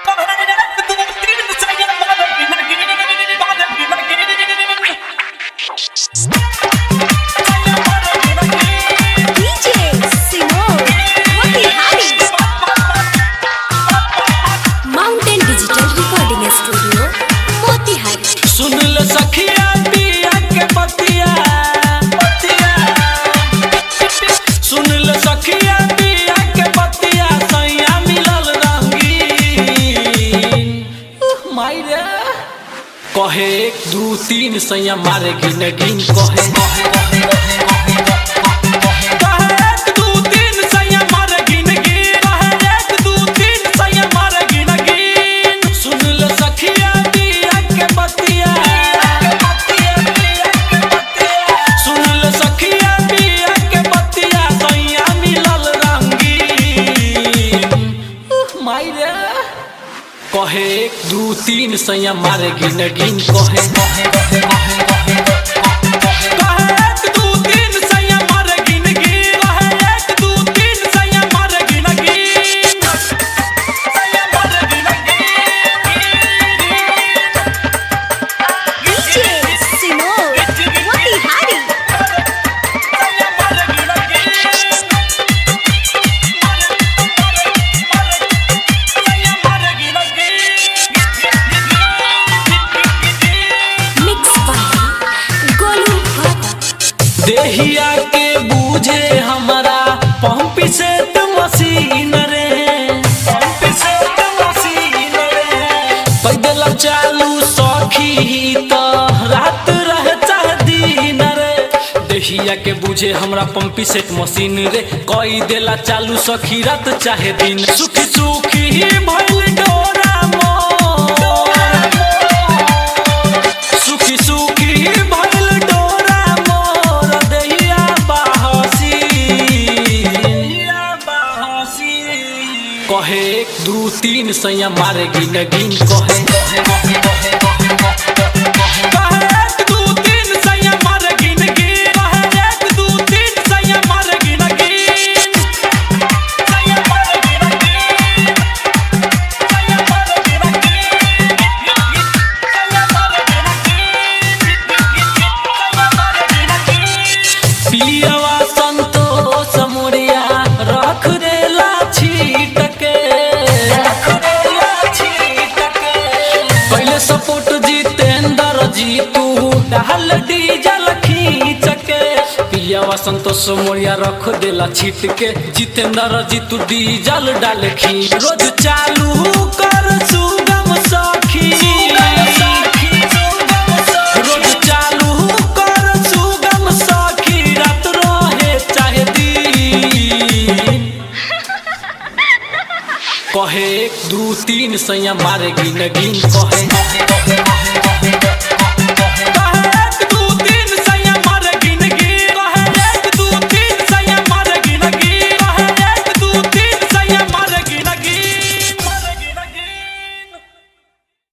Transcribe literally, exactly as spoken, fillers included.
कहे एक दू तीन सैया मारे गिन गिन कहे एक दू तीन सैया मारे गिन गिन एक दू तीन सैया मारे गिन गिन सुन ले सखिया दिया के बतिया सुन ले सखिया दिया के बतिया सैया मिलल रंगीन माई रे कहे एक दू तीन सैया मारे गिन गिन कहे एक दू तीन सैया मारे गिन गिन एक दू तीन सैया मारे गिन गिन सैया मारे गिन डीजे सिमोन मोतिहारी सैया मारे गिन सैया मारे गिन मिक्स बाय गोलू भाटा देहिया के बूझे हमारा पंप सेट मशीन रे पंप सेट मशीन रे पैदल चालू सखी तो रात रह चाह दिन रे देहिया के बूझे हमरा पंप सेट मशीन रे कई देला चालू सखी रात चाहे दिन सुखी सुखी भइल डोरा मोर सुखी सुखी भइल डोरा मोर देहिया बाहसी कहे एक दू तीन सैया मारे गिन गिन कहे एक दू तीन सैया मारे गिन गिन एक दू तीन सैया मारे गिन गिन सैया मारे गिन गिन सैया मारे गिन गिन सैया मारे गिन गिन पियावा संतोष मोरिया रख देला छीट के रख देला छीट के पहले सपोर्ट जितेंद्र जी तू डाल डीजल खींच के पियावा संतोष मोरिया रख देला छीट के जितेंद्र जी तू डीजल डाल खींच रोज चालू कर सुगम सखी रोज चालू कर सुगम सखी रात रहे चाहे दिन कहे एक दू तीन सैया मारे गिन गिन कहे